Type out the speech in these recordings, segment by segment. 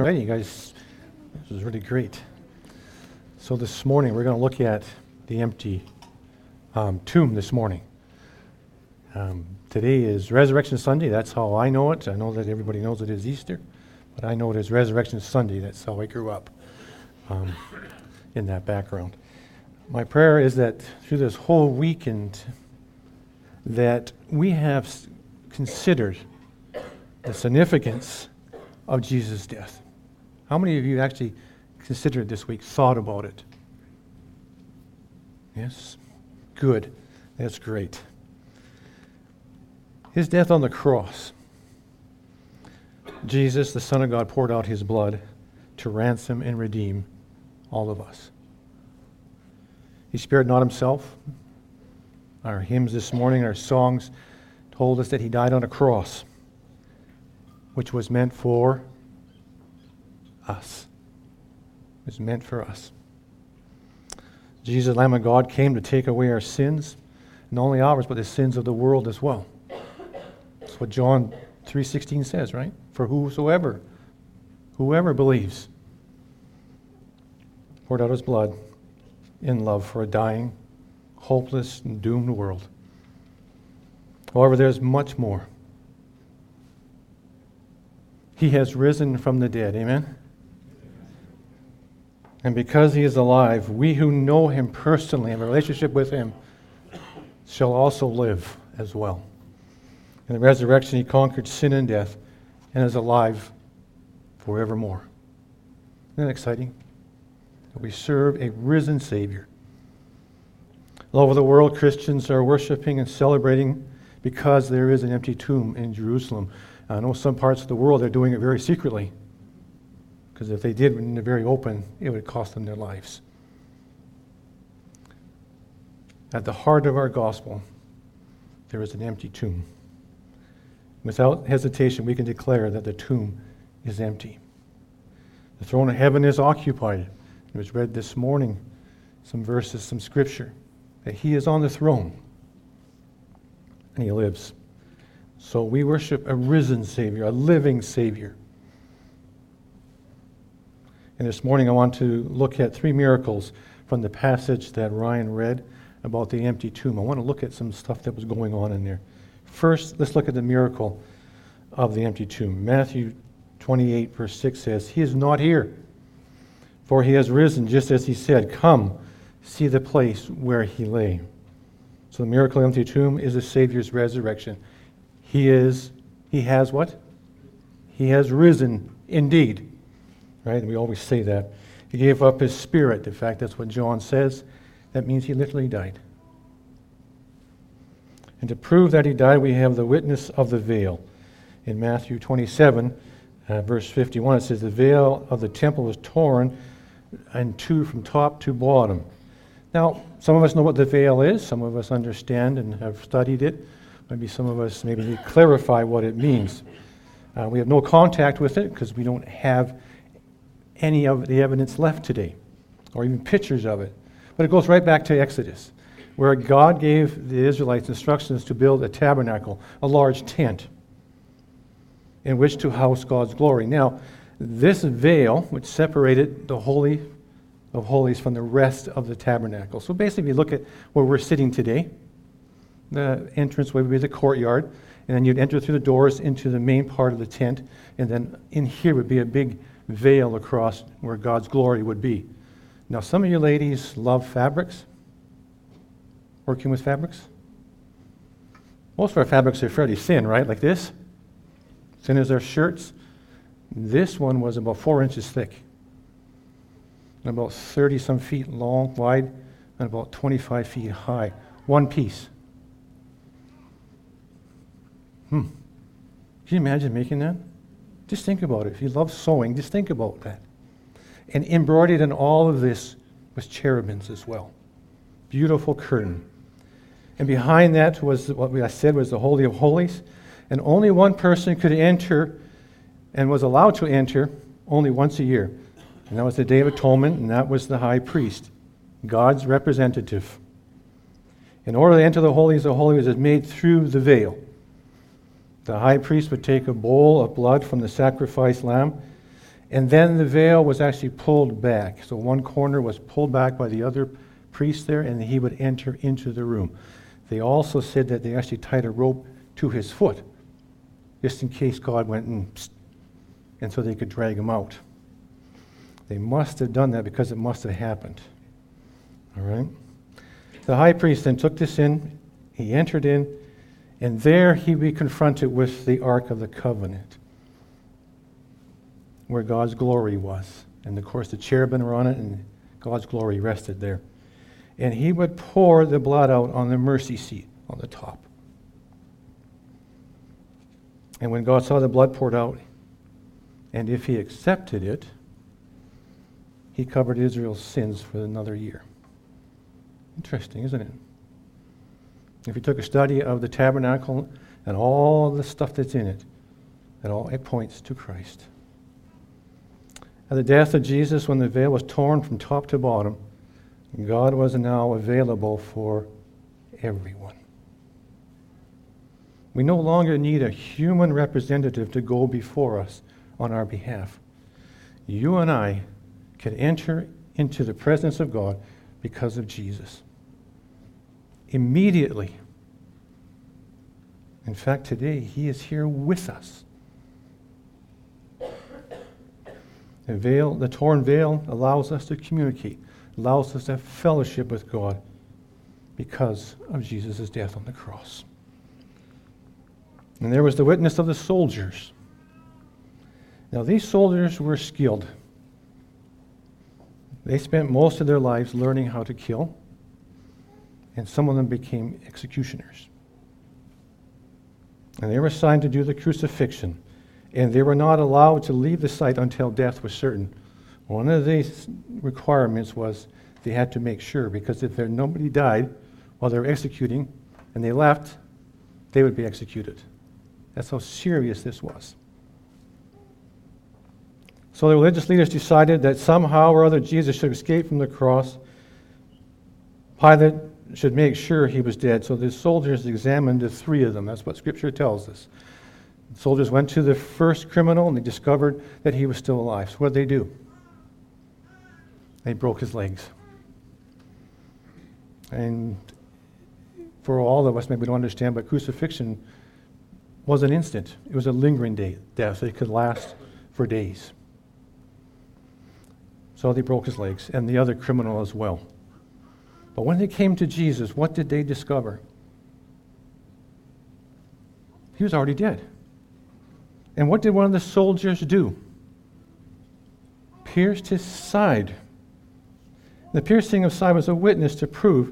already, you guys. This is really great. So this morning, we're going to look at the empty tomb this morning. Today is Resurrection Sunday. That's how I know it. I know that everybody knows it is Easter, but I know it is Resurrection Sunday. That's how I grew up in that background. My prayer is that through this whole weekend that we have considered the significance of Jesus' death. How many of you actually considered this week, thought about it? Yes? Good. That's great. His death on the cross. Jesus, the Son of God, poured out his blood to ransom and redeem all of us. He spared not himself. Our hymns this morning, our songs told us that he died on a cross, which was meant for us. It was meant for us. Jesus, Lamb of God, came to take away our sins, not only ours, but the sins of the world as well. That's what John 3:16 says, right? For whoever believes, poured out his blood in love for a dying, hopeless, and doomed world. However, there's much more. He has risen from the dead, amen? And because he is alive, we who know him personally, have a relationship with him, shall also live as well. In the resurrection, he conquered sin and death and is alive forevermore. Isn't that exciting? We serve a risen Savior. All over the world, Christians are worshiping and celebrating because there is an empty tomb in Jerusalem. I know some parts of the world are doing it very secretly, because if they did it in the very open, it would cost them their lives. At the heart of our gospel, there is an empty tomb. Without hesitation, we can declare that the tomb is empty. The throne of heaven is occupied. It was read this morning, some verses, some scripture, that he is on the throne and he lives. So we worship a risen Savior, a living Savior. And this morning I want to look at 3 miracles from the passage that Ryan read about the empty tomb. I want to look at some stuff that was going on in there. First, let's look at the miracle of the empty tomb. Matthew 28, verse 6 says, "He is not here, for he has risen, just as he said. Come, see the place where he lay." So the miracle of the empty tomb is the Savior's resurrection. He has what? He has risen indeed. Right? And we always say that. He gave up his spirit. In fact, that's what John says. That means he literally died. And to prove that he died, we have the witness of the veil. In Matthew 27, verse 51, it says, "The veil of the temple was torn in two from top to bottom." Now, some of us know what the veil is. Some of us understand and have studied it. Maybe some of us maybe need to clarify what it means. We have no contact with it because we don't have any of the evidence left today, or even pictures of it. But it goes right back to Exodus, where God gave the Israelites instructions to build a tabernacle, a large tent, in which to house God's glory. Now, this veil, which separated the Holy of Holies from the rest of the tabernacle. So basically, if you look at where we're sitting today, the entrance would be the courtyard, and then you'd enter through the doors into the main part of the tent, and then in here would be a big veil across where God's glory would be. Now, some of you ladies love fabrics, working with fabrics. Most of our fabrics are fairly thin, right? Like this. Thin as our shirts. This one was about 4 inches thick, and about 30-some feet long, wide, and about 25 feet high. One piece. Can you imagine making that? Just think about it. If you love sewing, just think about that. And embroidered in all of this was cherubims as well. Beautiful curtain. And behind that was what I said was the Holy of Holies. And only one person could enter and was allowed to enter only once a year. And that was the Day of Atonement, and that was the high priest, God's representative. In order to enter the Holies of Holies, it was made through the veil. The high priest would take a bowl of blood from the sacrificed lamb And then the veil was actually pulled back. So one corner was pulled back by the other priest there, and he would enter into the room. They also said that they actually tied a rope to his foot, just in case God went and so they could drag him out. They must have done that because it must have happened. All right? The high priest then took this in, he entered in, and there he would be confronted with the Ark of the Covenant, where God's glory was. And of course the cherubim were on it, and God's glory rested there. And he would pour the blood out on the mercy seat on the top. And when God saw the blood poured out, and if he accepted it, he covered Israel's sins for another year. Interesting, isn't it? If you took a study of the tabernacle and all the stuff that's in it, it points to Christ. At the death of Jesus, when the veil was torn from top to bottom, God was now available for everyone. We no longer need a human representative to go before us on our behalf. You and I can enter into the presence of God because of Jesus. Immediately. In fact, today, he is here with us. The torn veil allows us to communicate, allows us to have fellowship with God because of Jesus' death on the cross. And there was the witness of the soldiers. Now, these soldiers were skilled. They spent most of their lives learning how to kill, and some of them became executioners. And they were assigned to do the crucifixion, and they were not allowed to leave the site until death was certain. One of these requirements was they had to make sure, because if nobody died while they were executing and they left, they would be executed. That's how serious this was. So the religious leaders decided that somehow or other Jesus should escape from the cross. Pilate should make sure he was dead. So the soldiers examined the three of them. That's what Scripture tells us. The soldiers went to the first criminal and they discovered that he was still alive. So what did they do? They broke his legs. And for all of us, maybe we don't understand, but crucifixion was an instant. It was a lingering death. It could last for days. So they broke his legs, and the other criminal as well. But when they came to Jesus, what did they discover? He was already dead. And what did one of the soldiers do? Pierced his side. The piercing of side was a witness to prove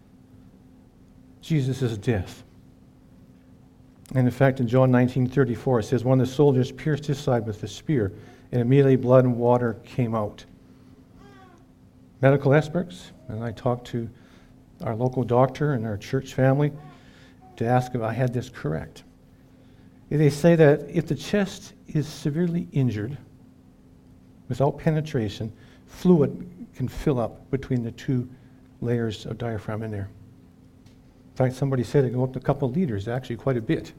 Jesus' death. And in fact, in John 19:34, it says, one of the soldiers pierced his side with a spear, and immediately blood and water came out. Medical experts, and I talked to our local doctor and our church family to ask if I had this correct. They say that if the chest is severely injured without penetration, fluid can fill up between the two layers of diaphragm in there. In fact, somebody said it can go up to a couple of liters, actually quite a bit.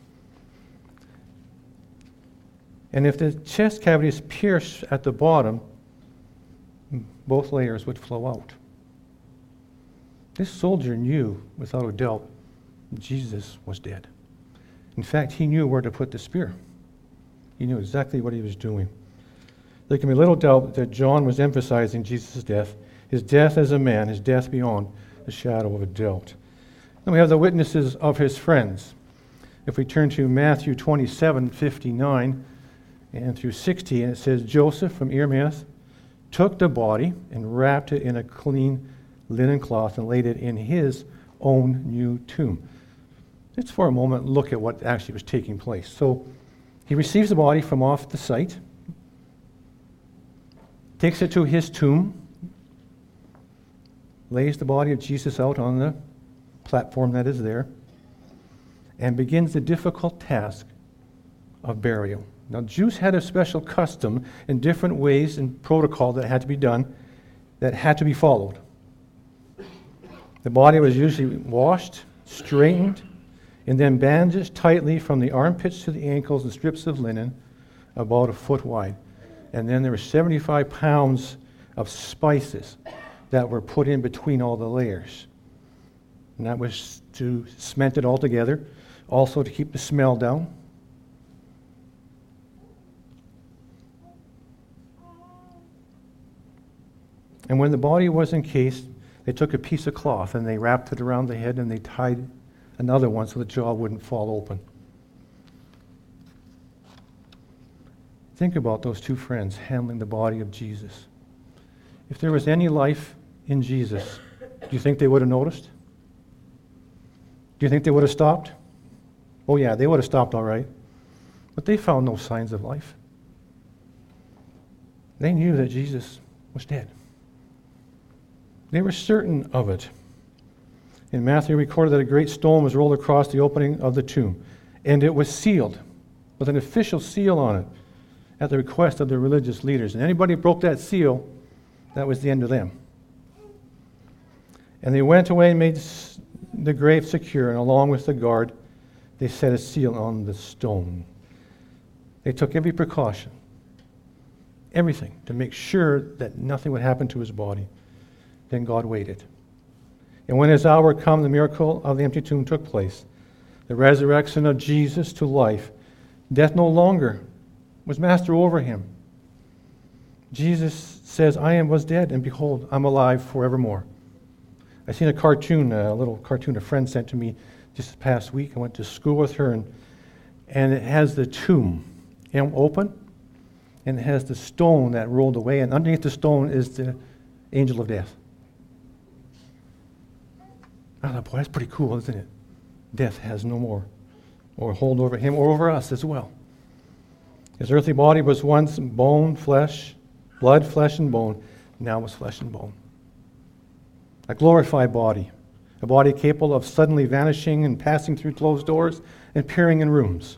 And if the chest cavity is pierced at the bottom, both layers would flow out. This soldier knew, without a doubt, Jesus was dead. In fact, he knew where to put the spear. He knew exactly what he was doing. There can be little doubt that John was emphasizing Jesus' death, his death as a man, his death beyond the shadow of a doubt. Then we have the witnesses of his friends. If we turn to Matthew 27:59 and through 60, and it says, Joseph from Arimathea took the body and wrapped it in a clean linen cloth and laid it in his own new tomb. Let's for a moment look at what actually was taking place. So he receives the body from off the site, takes it to his tomb, lays the body of Jesus out on the platform that is there, and begins the difficult task of burial. Now, Jews had a special custom in different ways and protocol that had to be done, that had to be followed. The body was usually washed, straightened, and then bandaged tightly from the armpits to the ankles in strips of linen about a foot wide. And then there were 75 pounds of spices that were put in between all the layers. And that was to cement it all together, also to keep the smell down. And when the body was encased, they took a piece of cloth and they wrapped it around the head and they tied another one so the jaw wouldn't fall open. Think about those two friends handling the body of Jesus. If there was any life in Jesus, do you think they would have noticed? Do you think they would have stopped? Oh yeah, they would have stopped all right. But they found no signs of life. They knew that Jesus was dead. They were certain of it. In Matthew recorded that a great stone was rolled across the opening of the tomb, and it was sealed with an official seal on it at the request of the religious leaders. And anybody who broke that seal, that was the end of them. And they went away and made the grave secure, and along with the guard, they set a seal on the stone. They took every precaution, everything, to make sure that nothing would happen to his body. Then God waited. And when his hour come, the miracle of the empty tomb took place. The resurrection of Jesus to life. Death no longer was master over him. Jesus says, I was dead, and behold, I'm alive forevermore. I seen a cartoon, a little cartoon a friend sent to me just this past week. I went to school with her, and it has the tomb open, and it has the stone that rolled away, and underneath the stone is the angel of death. I thought, boy, that's pretty cool, isn't it? Death has no more or hold over him or over us as well. His earthly body was once bone, flesh, blood, flesh, and bone. Now was flesh and bone. A glorified body, a body capable of suddenly vanishing and passing through closed doors and appearing in rooms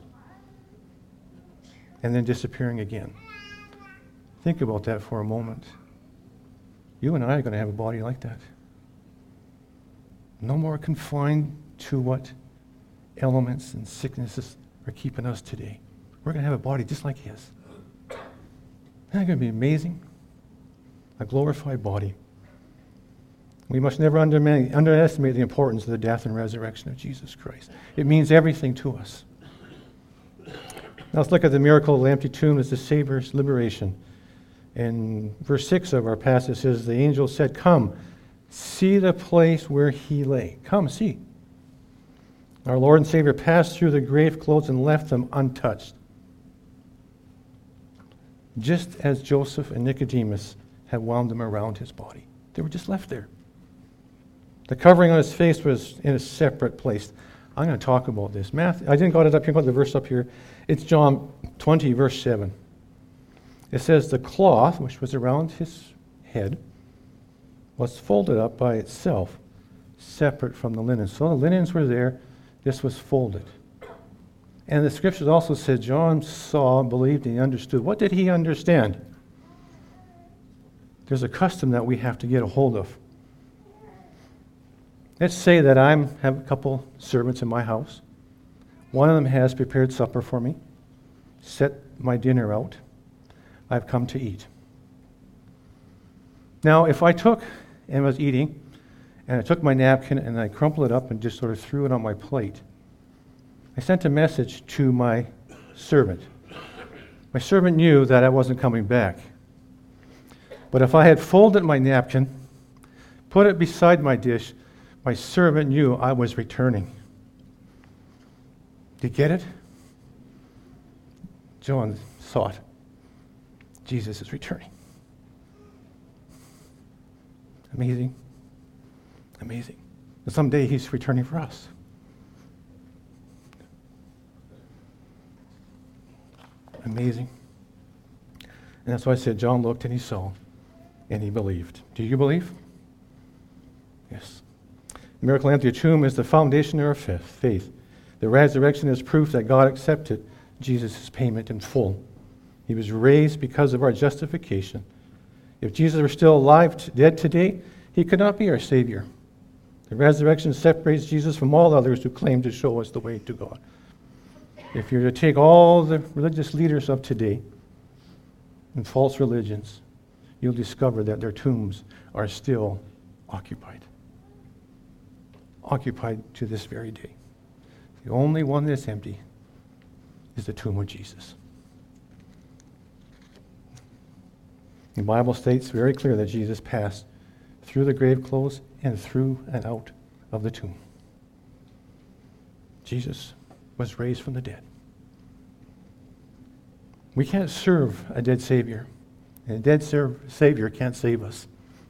and then disappearing again. Think about that for a moment. You and I are going to have a body like that. No more confined to what elements and sicknesses are keeping us today. We're going to have a body just like his. Isn't that going to be amazing? A glorified body. We must never underestimate the importance of the death and resurrection of Jesus Christ. It means everything to us. Now let's look at the miracle of the empty tomb as the Savior's liberation. In verse 6 of our passage says, the angel said, come, see the place where he lay. Come, see. Our Lord and Savior passed through the grave clothes and left them untouched. Just as Joseph and Nicodemus had wound them around his body. They were just left there. The covering on his face was in a separate place. I'm going to talk about this. I didn't got it up here, got the verse up here. It's John 20, verse 7. It says, the cloth, which was around his head, was folded up by itself, separate from the linen. So the linens were there. This was folded. And the scriptures also said John saw, believed, and he understood. What did he understand? There's a custom that we have to get a hold of. Let's say that I have a couple servants in my house. One of them has prepared supper for me, set my dinner out. I've come to eat. Now, if I took and was eating, and I took my napkin and I crumpled it up and just sort of threw it on my plate, I sent a message to my servant. My servant knew that I wasn't coming back. But if I had folded my napkin, put it beside my dish, my servant knew I was returning. Did you get it? John saw it. Jesus is returning. Amazing. Amazing. And someday he's returning for us. Amazing. And that's why I said John looked and he saw and he believed. Do you believe? Yes. The miracle empty tomb is the foundation of our faith. The resurrection is proof that God accepted Jesus' payment in full. He was raised because of our justification. If Jesus were still alive, dead today, he could not be our Savior. The resurrection separates Jesus from all others who claim to show us the way to God. If you're to take all the religious leaders of today, and false religions, you'll discover that their tombs are still occupied. Occupied to this very day. The only one that's empty is the tomb of Jesus. The Bible states very clear that Jesus passed through the grave clothes and through and out of the tomb. Jesus was raised from the dead. We can't serve a dead Savior, and a dead Savior can't save us.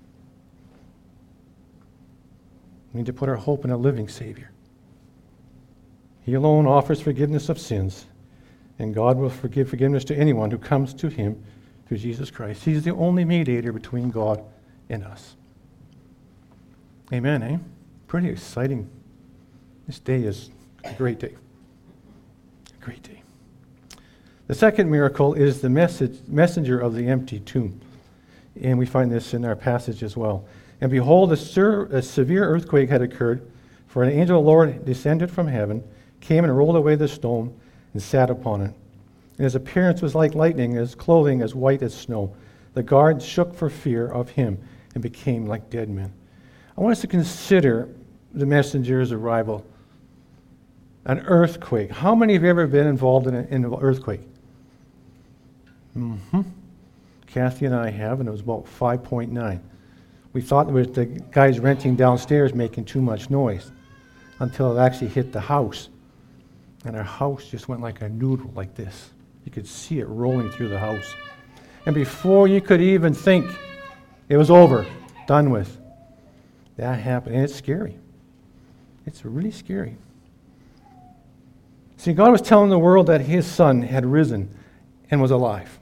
We need to put our hope in a living Savior. He alone offers forgiveness of sins, and God will forgive forgiveness to anyone who comes to him through Jesus Christ. He's the only mediator between God and us. Amen, eh? Pretty exciting. This day is a great day. A great day. The second miracle is the messenger of the empty tomb. And we find this in our passage as well. And behold, a severe earthquake had occurred, for an angel of the Lord descended from heaven, came and rolled away the stone, and sat upon it. And his appearance was like lightning, and his clothing as white as snow. The guards shook for fear of him, and became like dead men. I want us to consider the messenger's arrival. An earthquake. How many have ever been involved in an earthquake? Kathy and I have, and it was about 5.9. We thought it was the guys renting downstairs making too much noise until it actually hit the house. And our house just went like a noodle like this. You could see it rolling through the house. And before you could even think, it was over, done with. That happened, and it's scary. It's really scary. See, God was telling the world that his Son had risen and was alive.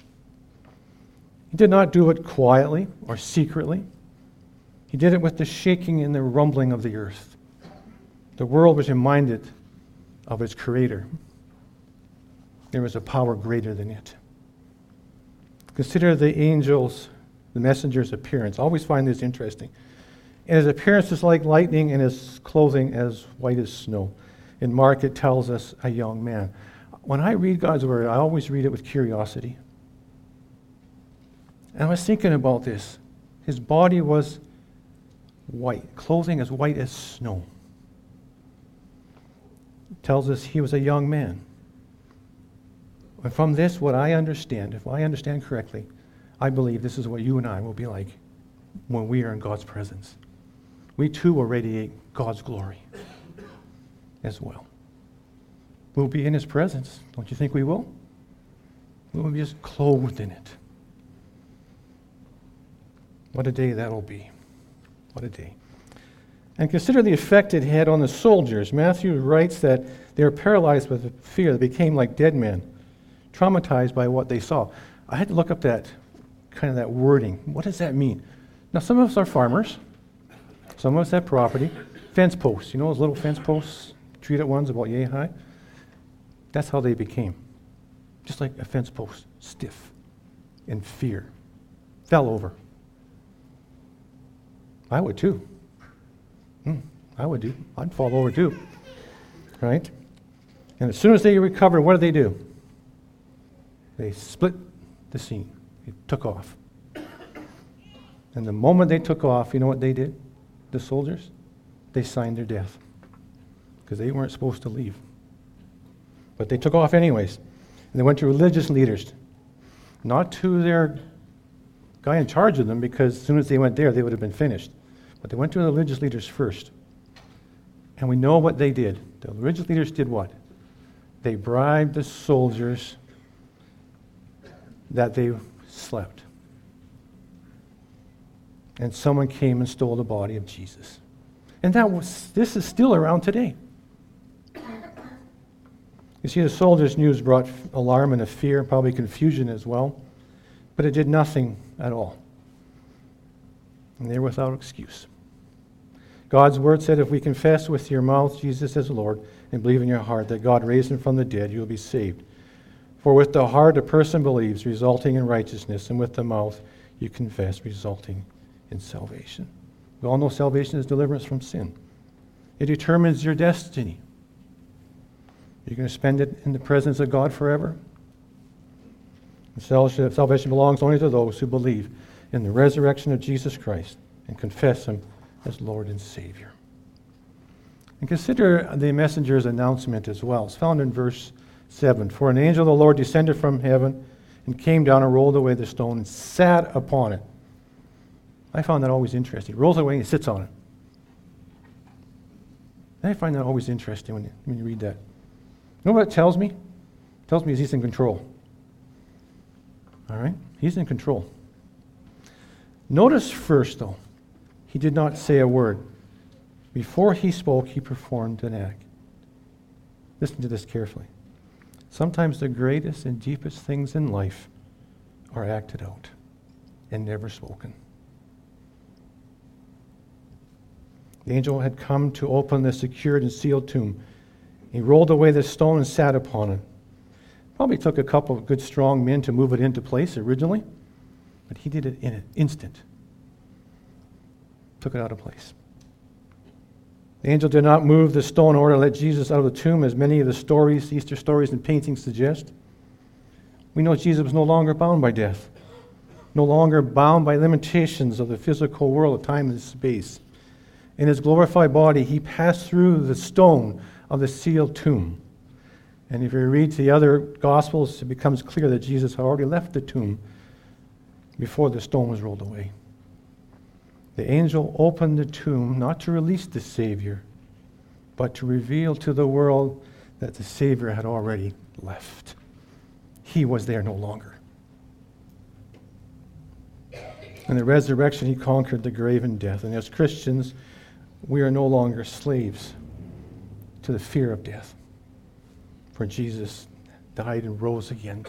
He did not do it quietly or secretly. He did it with the shaking and the rumbling of the earth. The world was reminded of its Creator. There was a power greater than it. Consider the angel's, the messenger's appearance. I always find this interesting. And his appearance is like lightning, and his clothing as white as snow. In Mark, it tells us a young man. When I read God's Word, I always read it with curiosity. And I was thinking about this. His body was white, clothing as white as snow. It tells us he was a young man. And from this, what I understand, if I understand correctly, I believe this is what you and I will be like when we are in God's presence. We too will radiate God's glory as well. We'll be in his presence. Don't you think we will? We'll be just clothed in it. What a day that'll be. What a day. And consider the effect it had on the soldiers. Matthew writes that they were paralyzed with fear. They became like dead men, traumatized by what they saw. I had to look up that wording. What does that mean? Now, some of us are farmers. Some of us have property. Fence posts. You know those little fence posts? Treated ones about yay high? That's how they became. Just like a fence post. Stiff. In fear. Fell over. I would too. I would do. I'd fall over too. Right? And as soon as they recovered, what did they do? They split the scene. They took off. And the moment they took off, you know what they did? The soldiers? They signed their death. Because they weren't supposed to leave. But they took off anyways. And they went to religious leaders. Not to their guy in charge of them, because as soon as they went there, they would have been finished. But they went to the religious leaders first. And we know what they did. The religious leaders did what? They bribed the soldiers that they slept. And someone came and stole the body of Jesus. And this is still around today. You see, the soldiers' news brought alarm and a fear, probably confusion as well. But it did nothing at all. And they're without excuse. God's word said, if we confess with your mouth Jesus as Lord and believe in your heart that God raised him from the dead, you will be saved. For with the heart a person believes, resulting in righteousness, and with the mouth you confess, resulting in salvation. We all know salvation is deliverance from sin. It determines your destiny. You're going to spend it in the presence of God forever? Salvation belongs only to those who believe in the resurrection of Jesus Christ and confess him as Lord and Savior. And consider the messenger's announcement as well. It's found in verse 7. For an angel of the Lord descended from heaven and came down and rolled away the stone and sat upon it. I found that always interesting. He rolls away and he sits on it. I find that always interesting when you read that. You know what it tells me? It tells me he's in control. All right? He's in control. Notice first, though, he did not say a word. Before he spoke, he performed an act. Listen to this carefully. Sometimes the greatest and deepest things in life are acted out and never spoken. The angel had come to open the secured and sealed tomb. He rolled away the stone and sat upon it. Probably took a couple of good strong men to move it into place originally, but he did it in an instant. Took it out of place. The angel did not move the stone in order to let Jesus out of the tomb, as many of the stories, Easter stories and paintings suggest. We know Jesus was no longer bound by death, no longer bound by limitations of the physical world of time and space. In his glorified body, he passed through the stone of the sealed tomb. And if you read the other Gospels, it becomes clear that Jesus had already left the tomb before the stone was rolled away. The angel opened the tomb not to release the Savior, but to reveal to the world that the Savior had already left. He was there no longer. In the resurrection, he conquered the grave and death. And as Christians, we are no longer slaves to the fear of death. For Jesus died and rose again.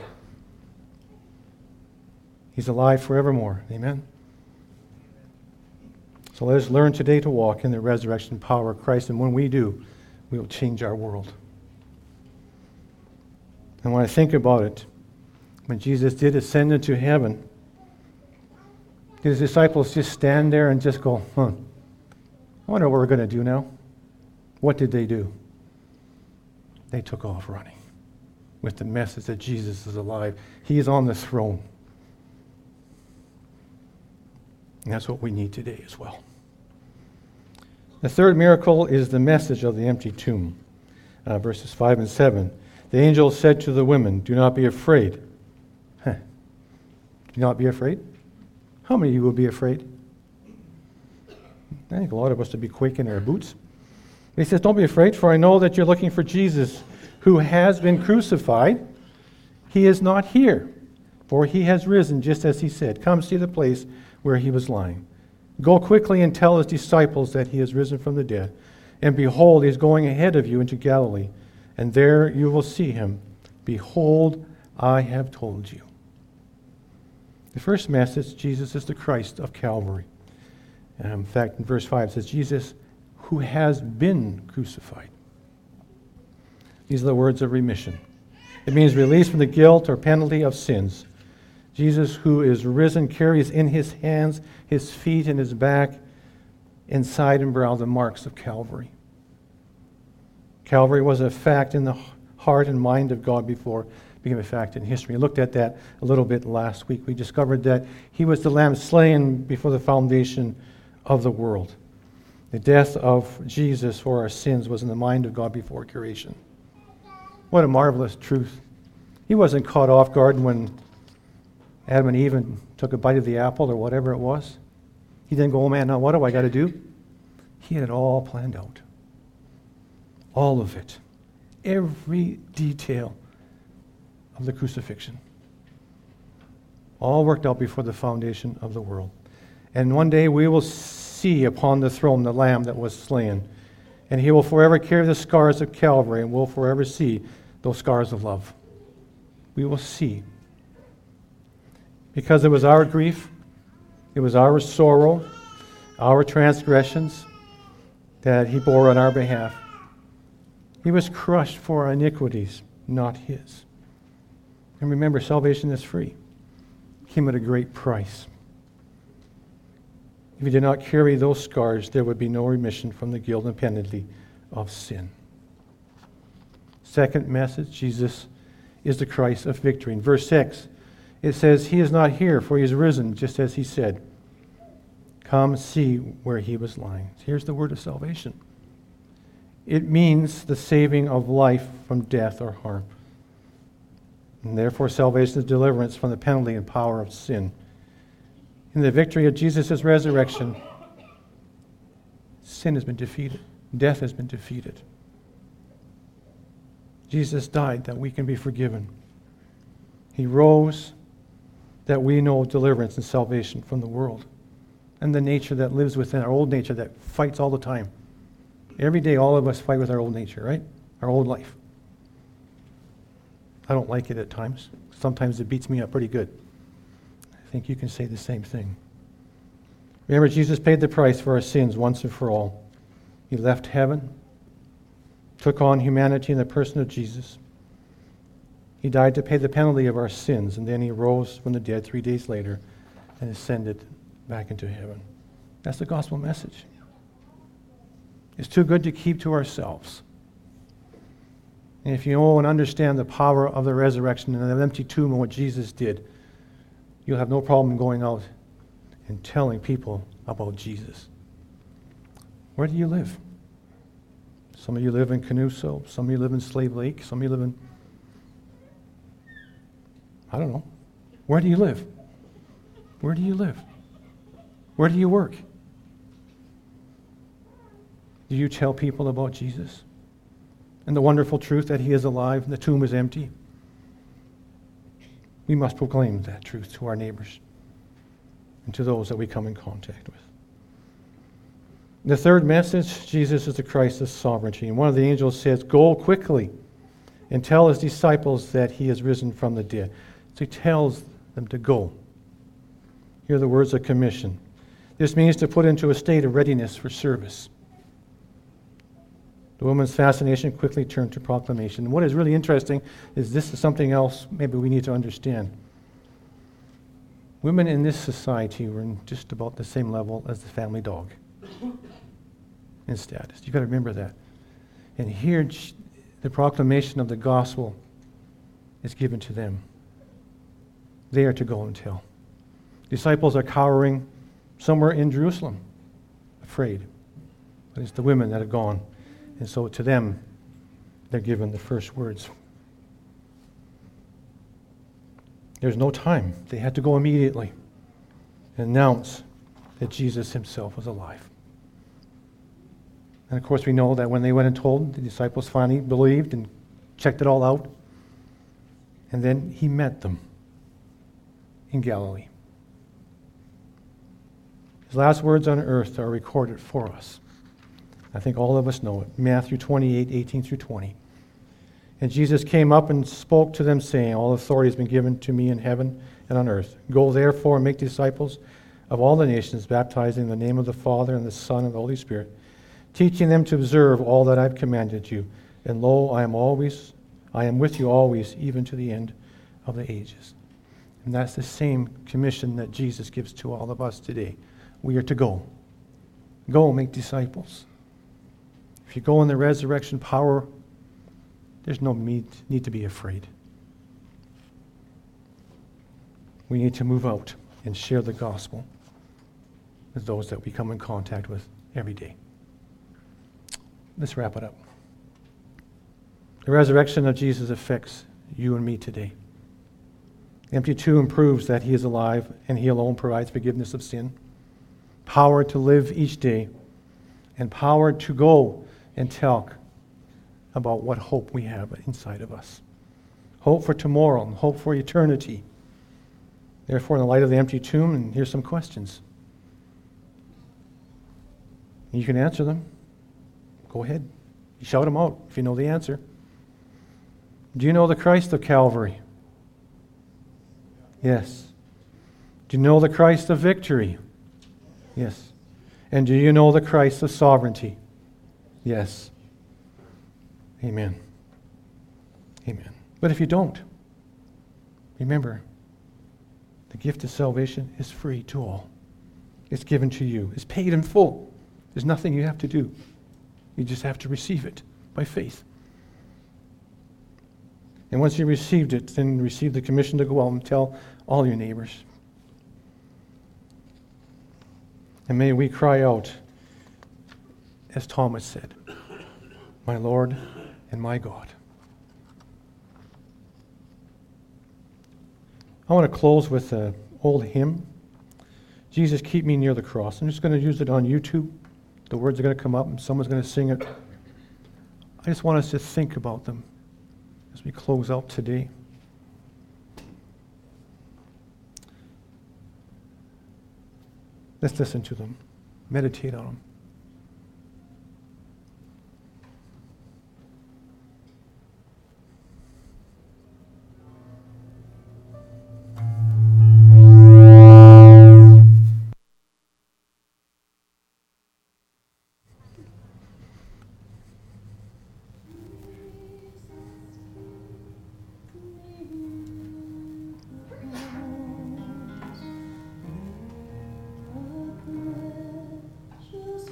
He's alive forevermore. Amen? So let us learn today to walk in the resurrection power of Christ. And when we do, we will change our world. And when I think about it, when Jesus did ascend into heaven, did his disciples just stand there and just go, I wonder what we're going to do now? What did they do? They took off running with the message that Jesus is alive. He is on the throne. And that's what we need today as well. The third miracle is the message of the empty tomb. Verses 5 and 7. The angel said to the women, do not be afraid. Do not be afraid? How many of you will be afraid? I think a lot of us would be quaking in our boots. He says, don't be afraid, for I know that you're looking for Jesus, who has been crucified. He is not here, for he has risen, just as he said. Come see the place where he was lying. Go quickly and tell his disciples that he has risen from the dead. And behold, he is going ahead of you into Galilee, and there you will see him. Behold, I have told you. The first message, Jesus is the Christ of Calvary. In fact, in verse 5 it says, Jesus who has been crucified. These are the words of remission. It means release from the guilt or penalty of sins. Jesus who is risen carries in his hands, his feet, and his back, and side and brow the marks of Calvary. Calvary was a fact in the heart and mind of God before it became a fact in history. We looked at that a little bit last week. We discovered that he was the Lamb slain before the foundation of the world. The death of Jesus for our sins was in the mind of God before creation. What a marvelous truth. He wasn't caught off guard when Adam and Eve took a bite of the apple or whatever it was. He didn't go, oh man, now what do I got to do? He had it all planned out. All of it. Every detail of the crucifixion. All worked out before the foundation of the world. And one day we will see upon the throne the Lamb that was slain. And he will forever carry the scars of Calvary, and we'll forever see those scars of love. We will see. Because it was our grief, it was our sorrow, our transgressions that he bore on our behalf. He was crushed for our iniquities, not his. And remember, salvation is free. It came at a great price. If he did not carry those scars, there would be no remission from the guilt and penalty of sin. Second message, Jesus is the Christ of victory. In verse 6, It says, he is not here, for he is risen, just as he said. Come see where he was lying. Here's the word of salvation. It means the saving of life from death or harm. And therefore, salvation is deliverance from the penalty and power of sin. In the victory of Jesus' resurrection, sin has been defeated. Death has been defeated. Jesus died that we can be forgiven. He rose that we know deliverance and salvation from the world and the nature that lives within our old nature that fights all the time. Every day, all of us fight with our old nature, right? Our old life. I don't like it at times. Sometimes it beats me up pretty good. I think you can say the same thing. Remember, Jesus paid the price for our sins once and for all. He left heaven, took on humanity in the person of Jesus. He died to pay the penalty of our sins, and then he rose from the dead 3 days later and ascended back into heaven. That's the gospel message. It's too good to keep to ourselves. And if you know and understand the power of the resurrection and the empty tomb and what Jesus did, you'll have no problem going out and telling people about Jesus. Where do you live? Some of you live in Canuso. Some of you live in Slave Lake. Some of you live in, I don't know. Where do you live? Where do you live? Where do you work? Do you tell people about Jesus and the wonderful truth that he is alive and the tomb is empty? We must proclaim that truth to our neighbors and to those that we come in contact with. The third message, Jesus is the Christ of sovereignty. And one of the angels says, go quickly and tell his disciples that he is risen from the dead. So he tells them to go. Here are the words of commission. This means to put into a state of readiness for service. The woman's fascination quickly turned to proclamation. And what is really interesting is this is something else maybe we need to understand. Women in this society were in just about the same level as the family dog in status. You've got to remember that. And here, the proclamation of the gospel is given to them. They are to go and tell. Disciples are cowering somewhere in Jerusalem, afraid. But it's the women that have gone. And so to them, they're given the first words. There's no time. They had to go immediately and announce that Jesus himself was alive. And of course we know that when they went and told, the disciples finally believed and checked it all out. And then he met them in Galilee. His last words on earth are recorded for us. I think all of us know it. Matthew 28, 18 through 20. And Jesus came up and spoke to them, saying, all authority has been given to me in heaven and on earth. Go therefore and make disciples of all the nations, baptizing in the name of the Father and the Son and the Holy Spirit, teaching them to observe all that I've commanded you. And lo, I am with you always, even to the end of the ages. And that's the same commission that Jesus gives to all of us today. We are to go. Go make disciples. If you go in the resurrection power, there's no need to be afraid. We need to move out and share the gospel with those that we come in contact with every day. Let's wrap it up. The resurrection of Jesus affects you and me today. The empty tomb proves that he is alive and he alone provides forgiveness of sin, power to live each day, and power to go and tell about what hope we have inside of us. Hope for tomorrow and hope for eternity. Therefore, in the light of the empty tomb, and here's some questions. You can answer them. Go ahead. You shout them out if you know the answer. Do you know the Christ of Calvary? Yes. Do you know the Christ of victory? Yes. And do you know the Christ of sovereignty? Yes. Amen. Amen. But if you don't, remember, the gift of salvation is free to all. It's given to you. It's paid in full. There's nothing you have to do. You just have to receive it by faith. And once you received it, then you received the commission to go out and tell all your neighbors. And may we cry out, as Thomas said, "My Lord and my God." I want to close with an old hymn, "Jesus, Keep Me Near the Cross." I'm just going to use it on YouTube. The words are going to come up and someone's going to sing it. I just want us to think about them as we close out today. Let's listen to them, meditate on them. Just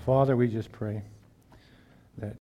Father, we just pray